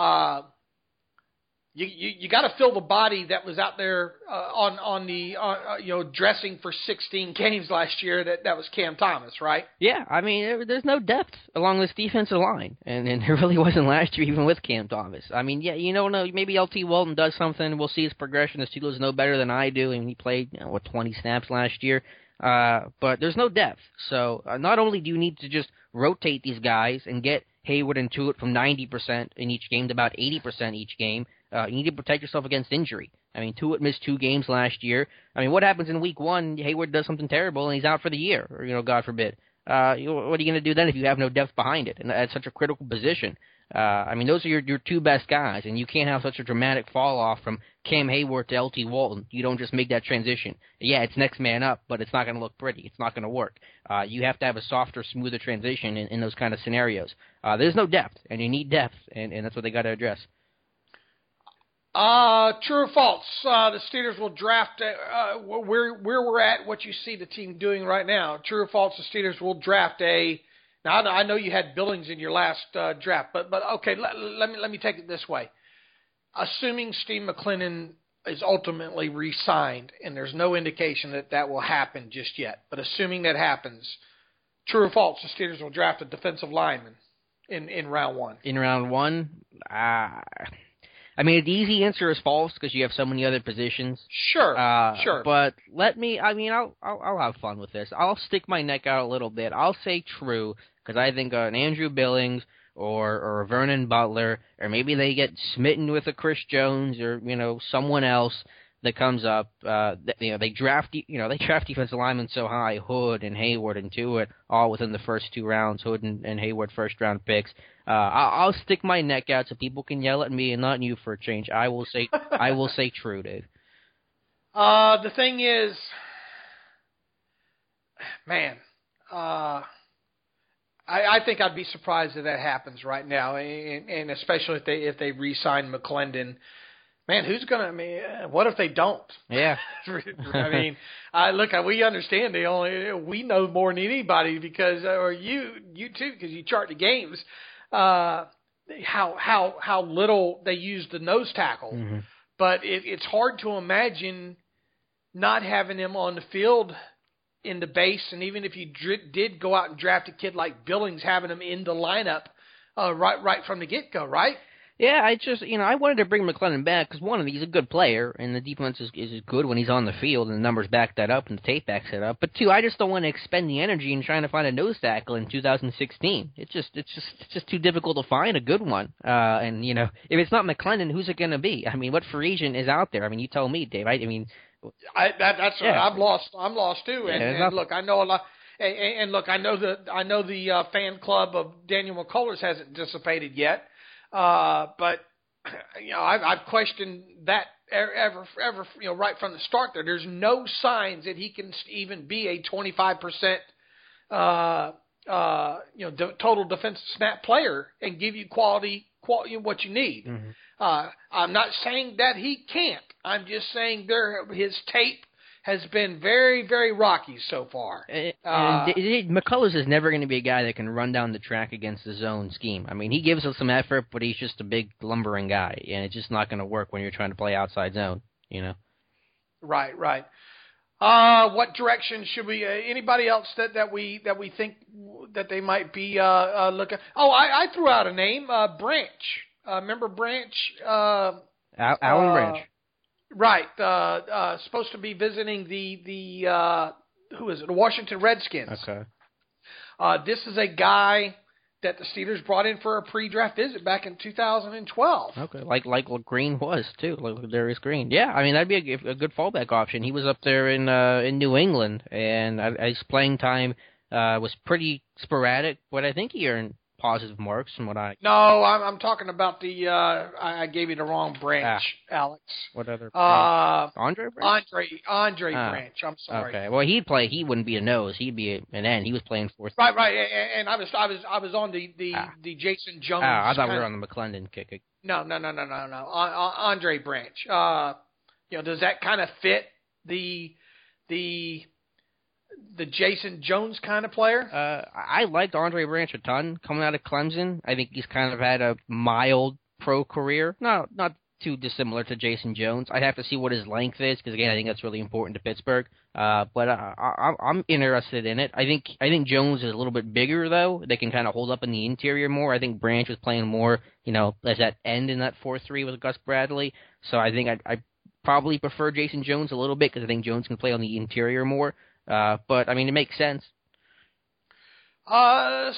You got to fill the body that was out there dressing for 16 games last year. That was Cam Thomas, right?
Yeah, there's no depth along this defensive line, and there really wasn't last year, even with Cam Thomas. Maybe LT Walton does something. We'll see his progression. The Steelers know better than I do, and he played 20 snaps last year. But there's no depth. So not only do you need to just rotate these guys and get Hayward and Tuitt from 90% in each game to about 80% each game, you need to protect yourself against injury. Tuitt missed 2 games last year. What happens in week 1? Hayward does something terrible and he's out for the year, or God forbid. What are you going to do then if you have no depth behind it? And that's such a critical position. Those are your 2 best guys, and you can't have such a dramatic fall off from Cam Hayward to LT Walton. You don't just make that transition. Yeah, it's next man up, but it's not going to look pretty. It's not going to work. You have to have a softer, smoother transition in those kind of scenarios. There's no depth, and you need depth, and that's what they got to address.
True or false? The Steelers will draft where we're at. What you see the team doing right now. True or false? The Steelers will draft a. Now I know you had Billings in your last draft, but okay. Let me take it this way. Assuming Steve McLendon is ultimately re-signed, and there's no indication that will happen just yet, but assuming that happens, true or false? The Steelers will draft a defensive lineman in round one. In round one,
I mean, the easy answer is false because you have so many other positions.
Sure.
But I'll have fun with this. I'll stick my neck out a little bit. I'll say true because I think an Andrew Billings or a Vernon Butler, or maybe they get smitten with a Chris Jones or, someone else that comes up. They draft defensive linemen so high, Hood and Hayward and Tuitt, all within the first 2 rounds, Hood and Hayward first-round picks. I'll stick my neck out so people can yell at me and not you for a change. I will say true, Dave.
The thing is, man, I think I'd be surprised if that happens right now, and especially if they re-sign McLendon. Man, what if they don't?
Yeah.
I mean, we understand we know more than anybody because, or you too, because you chart the games. How little they use the nose tackle,
mm-hmm.
But it's hard to imagine not having him on the field in the base, and even if you did go out and draft a kid like Billings, having him in the lineup right from the get-go, right?
Yeah, I wanted to bring McLendon back because, one, he's a good player, and the defense is good when he's on the field, and the numbers back that up, and the tape backs it up. But, 2, I just don't want to expend the energy in trying to find a nose tackle in 2016. It's just too difficult to find a good one. And, if it's not McLendon, who's it going to be? I mean, what free agent is out there? I mean, you tell me, Dave.
That's
yeah.
I'm lost too. And look, I know a lot. And look, I know the fan club of Daniel McCullers hasn't dissipated yet. But I've questioned that ever right from the start. There's no signs that he can even be a 25% total defensive snap player and give you quality what you need.
Mm-hmm.
I'm not saying that he can't. I'm just saying his tape has been very, very rocky so far.
McCullers is never going to be a guy that can run down the track against the zone scheme. I mean, he gives us some effort, but he's just a big lumbering guy, and it's just not going to work when you're trying to play outside zone,
Right. What direction should we? Anybody else that we think that they might be looking? Oh, I threw out a name, Branch. Remember Branch?
Alan Branch.
Right, supposed to be visiting the who is it? The Washington Redskins.
Okay.
This is a guy that the Steelers brought in for a pre-draft visit back in 2012.
Okay, like what Green was too, like Darius Green. Yeah, I mean that'd be a good fallback option. He was up there in New England, and his playing time was pretty sporadic, but I think he earned positive marks from what I...
No, I'm talking about the... I gave you the wrong Branch, Alex.
What other Branch? Andre Branch?
Andre Branch, I'm sorry.
Okay, well, he wouldn't be a nose. He'd be an end. He was playing fourth.
Right, and I was on the Jason Jones...
I thought we were on the McLendon kick.
No. Andre Branch. Does that kind of fit the Jason Jones kind of player?
I liked Andre Branch a ton coming out of Clemson. I think he's kind of had a mild pro career. Not too dissimilar to Jason Jones. I'd have to see what his length is because, again, I think that's really important to Pittsburgh. But I'm interested in it. I think Jones is a little bit bigger, though. They can kind of hold up in the interior more. I think Branch was playing more, as that end in that 4-3 with Gus Bradley. So I think I probably prefer Jason Jones a little bit because I think Jones can play on the interior more. But I mean, it makes sense.
6'4",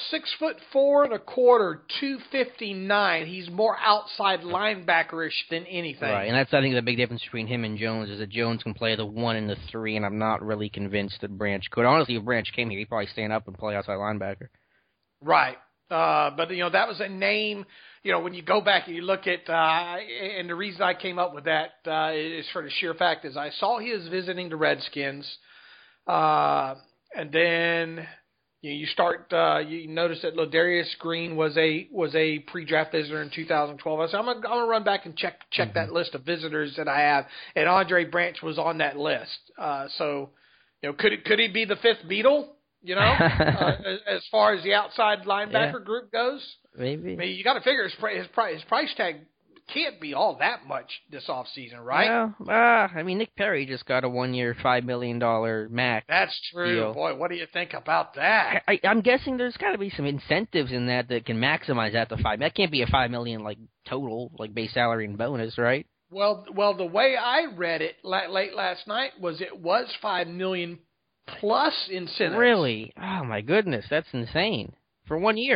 259. He's more outside linebackerish than anything.
Right, and that's I think the big difference between him and Jones is that Jones can play the 1 and the 3, and I'm not really convinced that Branch could. Honestly, if Branch came here, he'd probably stand up and play outside linebacker.
Right, but that was a name. When you go back and you look at, and the reason I came up with that is for the sheer fact is I saw he was visiting the Redskins. And then You you notice that Ladarius Green was a pre-draft visitor in 2012. I said I'm gonna run back and check that list of visitors that I have, and Andre Branch was on that list. So, could he be the fifth Beatle? As far as the outside linebacker group goes,
maybe.
I mean, you got to figure his price tag can't be all that much this offseason, right?
Well, Nick Perry just got a 1-year, $5 million max.
That's true.
deal.
Boy, what do you think about that?
I'm guessing there's got to be some incentives in that can maximize that to $5 million. That can't be a $5 million total base salary and bonus, right?
Well, the way I read it late last night was it was $5 million plus incentives.
Really? Oh my goodness, that's insane for 1 year.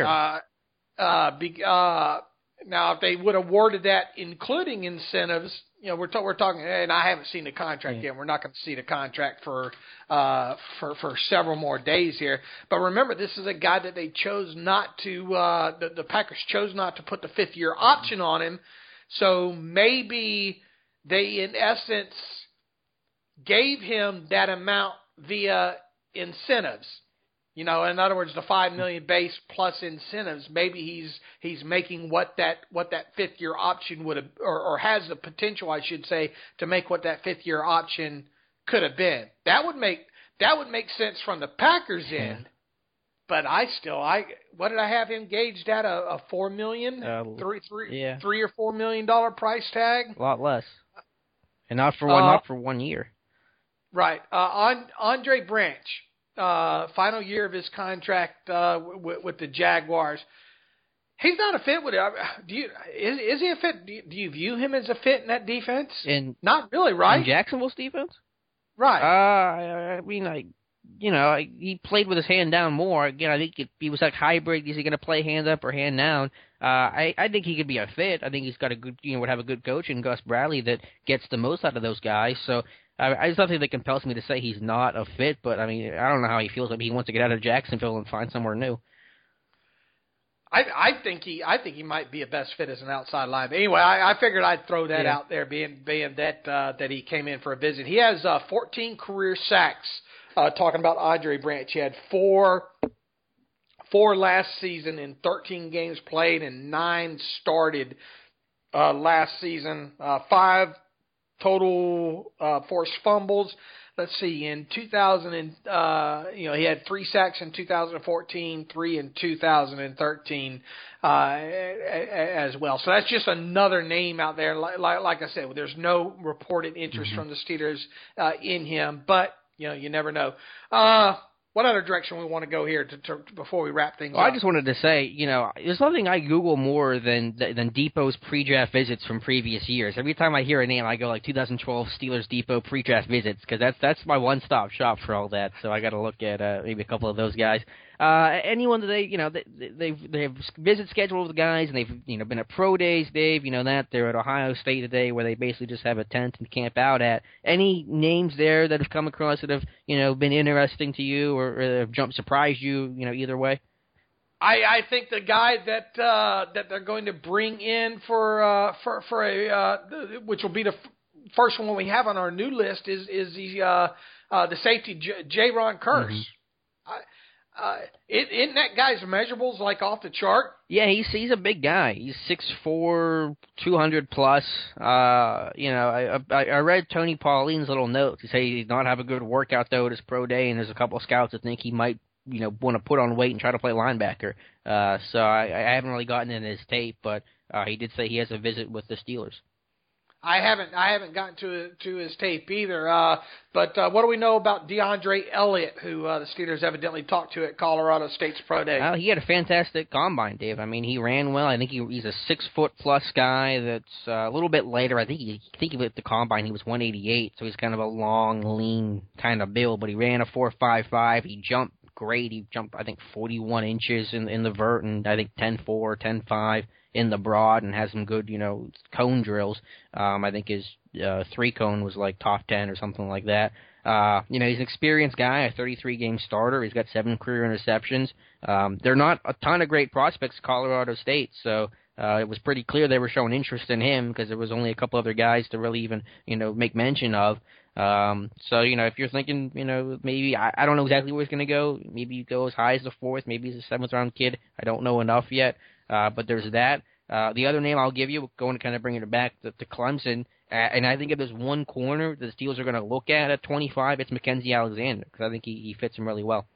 Now, if they would have awarded that including incentives, we're talking, and I haven't seen the contract yet. We're not going to see the contract for several more days here. But remember, this is a guy that they chose not to. The Packers chose not to put the 5th-year option on him. So maybe they, in essence, gave him that amount via incentives. In other words, the $5 million base plus incentives. Maybe he's making what that 5th-year option would have, or has the potential, I should say, to make what that 5th-year option could have been. That would make sense from the Packers end. But what did I have him gauged at? A $4 million, $3 or $4 million price tag.
A lot less, and not for 1 year.
Right. Andre Branch. Final year of his contract with the Jaguars. He's not a fit with it. Is he a fit? Do you view him as a fit in that defense? Not really, right?
In Jacksonville's defense?
Right.
He played with his hand down more. Again, I think he was like hybrid. Is he going to play hand up or hand down? I think he could be a fit. I think he's got a good, would have a good coach in Gus Bradley that gets the most out of those guys. So there's nothing that compels me to say he's not a fit. But I don't know how he feels. He wants to get out of Jacksonville and find somewhere new.
I think he might be a best fit as an outside linebacker. Anyway, I figured I'd throw that out there, being that he came in for a visit. He has 14 career sacks. Talking about Andre Branch, he had four last season in 13 games played and 9 started last season. 5 total forced fumbles. Let's see, in 2000, he had 3 sacks in 2014, 3 in 2013 as well. So that's just another name out there. Like I said, there's no reported interest from the Steelers in him, but you never know. What other direction we want to go here to before we wrap things up?
I just wanted to say, there's nothing I Google more than Depot's pre-draft visits from previous years. Every time I hear a name, I go 2012 Steelers Depot pre-draft visits, because that's my one-stop shop for all that. So I got to look at maybe a couple of those guys. Anyone that they have visits scheduled with the guys, and they've been at pro days, Dave. That they're at Ohio State today, where they basically just have a tent and camp out at. Any names there that have come across that have been interesting to you or have surprised you? Either way.
I think the guy that they're going to bring in for a which will be the first one we have on our new list is the safety Jaron Kearse. Mm-hmm. Isn't that guy's measurables off the chart?
Yeah, he's a big guy. He's 6'4", 200 plus. I read Tony Pauline's little notes. He said he did not have a good workout though at his pro day, and there's a couple of scouts that think he might want to put on weight and try to play linebacker. So I haven't really gotten in his tape, but he did say he has a visit with the Steelers.
I haven't gotten to his tape either. But what do we know about DeAndre Elliott, who the Steelers evidently talked to at Colorado State's pro day?
Well, he had a fantastic combine, Dave. He ran well. I think he's a 6-foot plus guy. That's a little bit later. I think at the combine he was 188, so he's kind of a long, lean kind of build. But he ran a 4.55. He jumped great. He jumped 41 inches in the vert, and I think 10.4, 10.5. in the broad, and has some good, cone drills. I think his 3-cone was top 10 or something like that. He's an experienced guy, a 33-game starter. He's got 7 career interceptions. They're not a ton of great prospects at Colorado State, so it was pretty clear they were showing interest in him because there was only a couple other guys to really even, make mention of. So, if you're thinking, maybe, I don't know exactly where he's going to go. Maybe you go as high as the 4th. Maybe he's a 7th-round kid. I don't know enough yet. But there's that. The other name I'll give you, going to kind of bring it back to Clemson, and I think if there's one corner the Steelers are going to look at 25, it's Mackenzie Alexander, because I think he fits him really well.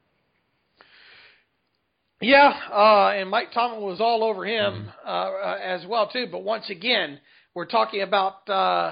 Yeah, and Mike Tomlin was all over him as well, too. But once again, we're talking about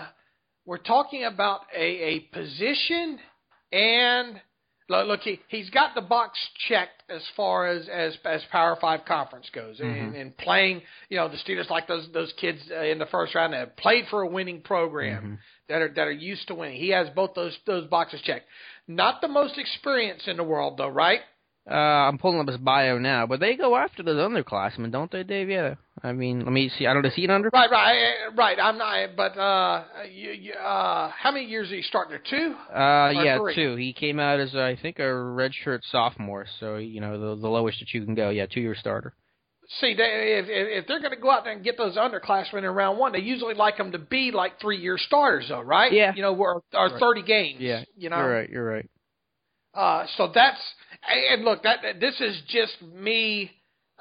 a position, and look, he's got the box checked as far as Power 5 conference goes, and playing. The Steelers, like those kids in the first round, that have played for a winning program, that are used to winning. He has both those boxes checked. Not the most experience in the world, though, right?
I'm pulling up his bio now, but they go after those underclassmen, don't they, Dave? Yeah. I mean, let me see. I don't know. Is he an under?
Right. I'm not. But how many years did he start there? 2?
Yeah,
3?
2. He came out as I think a redshirt sophomore, so the lowest that you can go. Yeah, 2-year starter.
See, if they're going to go out there and get those underclassmen in round 1, they usually like them to be like 3-year starters, though, right?
Yeah.
Or 30 games.
Yeah. You're right.
So that's, and look, this is just me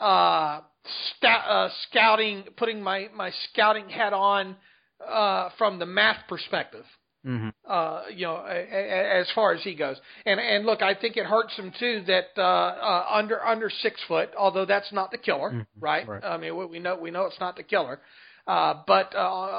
scouting, putting my scouting hat on from the math perspective. As far as he goes, and look, I think it hurts him too that under 6 foot, although that's not the killer, right? I mean, we know it's not the killer, but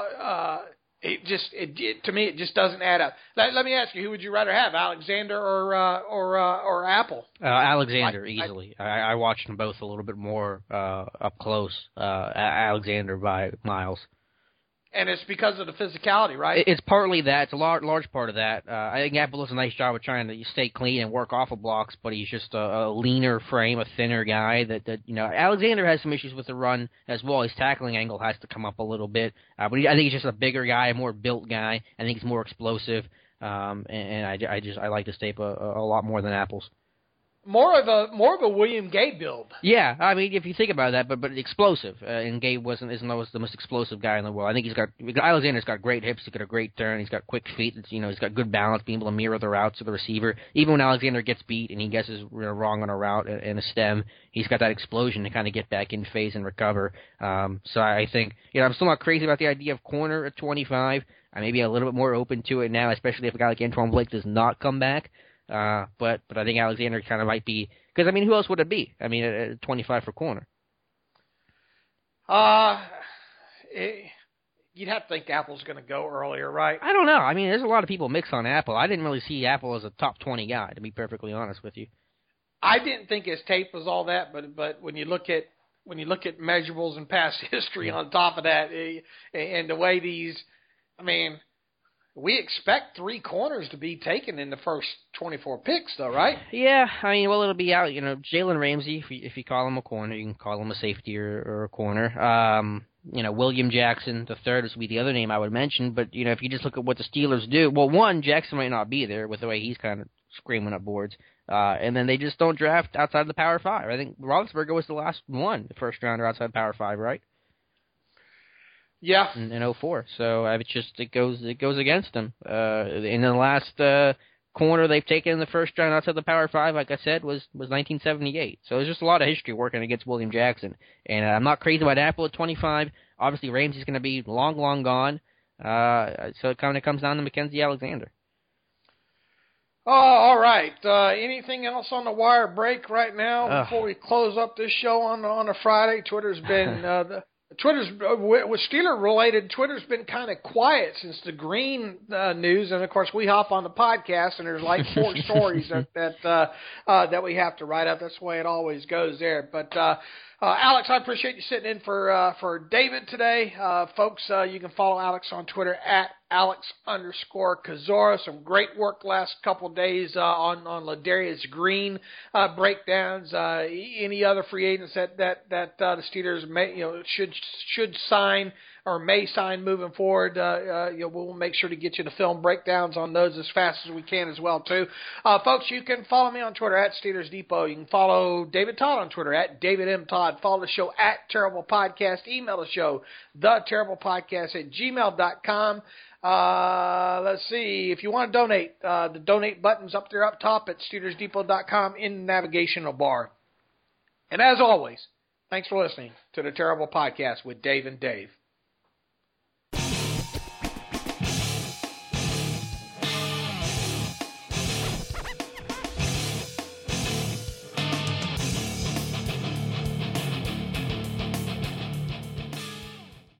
to me, it just doesn't add up. Let me ask you, who would you rather have, Alexander or Apple?
Alexander, easily. I watched them both a little bit more up close. Alexander by miles.
And it's because of the physicality, right?
It's partly that. It's a large part of that. I think Apple does a nice job of trying to stay clean and work off of blocks, but he's just a leaner frame, a thinner guy. Alexander has some issues with the run as well. His tackling angle has to come up a little bit. But I think he's just a bigger guy, a more built guy. I think he's more explosive. And I like this tape a lot more than Apple's.
More of a William Gay build.
Yeah, I mean, if you think about that, but explosive. And Gay isn't always the most explosive guy in the world. I think Alexander's got great hips. He's got a great turn. He's got quick feet. He's got good balance, being able to mirror the routes of the receiver. Even when Alexander gets beat and he guesses wrong on a route and a stem, he's got that explosion to kind of get back in phase and recover. So I think, I'm still not crazy about the idea of corner at 25. I may be a little bit more open to it now, especially if a guy like Antoine Blake does not come back. But I think Alexander kind of might be, because I mean, who else would it be? I mean, at 25 for corner.
You'd have to think Apple's going to go earlier, right?
I don't know. I mean, there's a lot of people mix on Apple. I didn't really see Apple as a top 20 guy, to be perfectly honest with you.
I didn't think his tape was all that, but when you look at measurables and past history on top of that, and the way we expect 3 corners to be taken in the first 24 picks, though, right?
Yeah, I mean, it'll be out. Jalen Ramsey, if you call him a corner, you can call him a safety or a corner. William Jackson III would be the other name I would mention. But if you just look at what the Steelers do, well, one, Jackson might not be there with the way he's kind of screaming up boards, and then they just don't draft outside the Power 5. I think Roethlisberger was the last one, the first rounder outside Power 5, right?
Yeah,
in 2004. So it goes against them. In the last corner they've taken in the first round outside the Power 5, like I said, was 1978. So there's just a lot of history working against William Jackson. And I'm not crazy about Apple at 25. Obviously, Ramsey's going to be long gone. So it kind of comes down to Mackenzie Alexander.
Oh, all right. Anything else on the wire break right now before we close up this show on a Friday? Twitter's been with Steeler related. Twitter's been kind of quiet since the Green news, and of course we hop on the podcast, and there's like 4 stories that we have to write up. That's the way it always goes there. But Alex, I appreciate you sitting in for David today, folks. You can follow Alex on Twitter at Alex_Kozora. Some great work last couple of days on Ladarius Green breakdowns. Any other free agents that the Steelers may should sign or may sign moving forward. We'll make sure to get you the film breakdowns on those as fast as we can as well too. Folks, you can follow me on Twitter at Steelers Depot. You can follow David Todd on Twitter at David M. Todd. Follow the show at Terrible Podcast. Email the show, theterriblepodcast@gmail.com. Let's see. If you want to donate, the donate button's up there up top at SteelersDepot.com in the navigational bar. And as always, thanks for listening to the Terrible Podcast with Dave and Dave.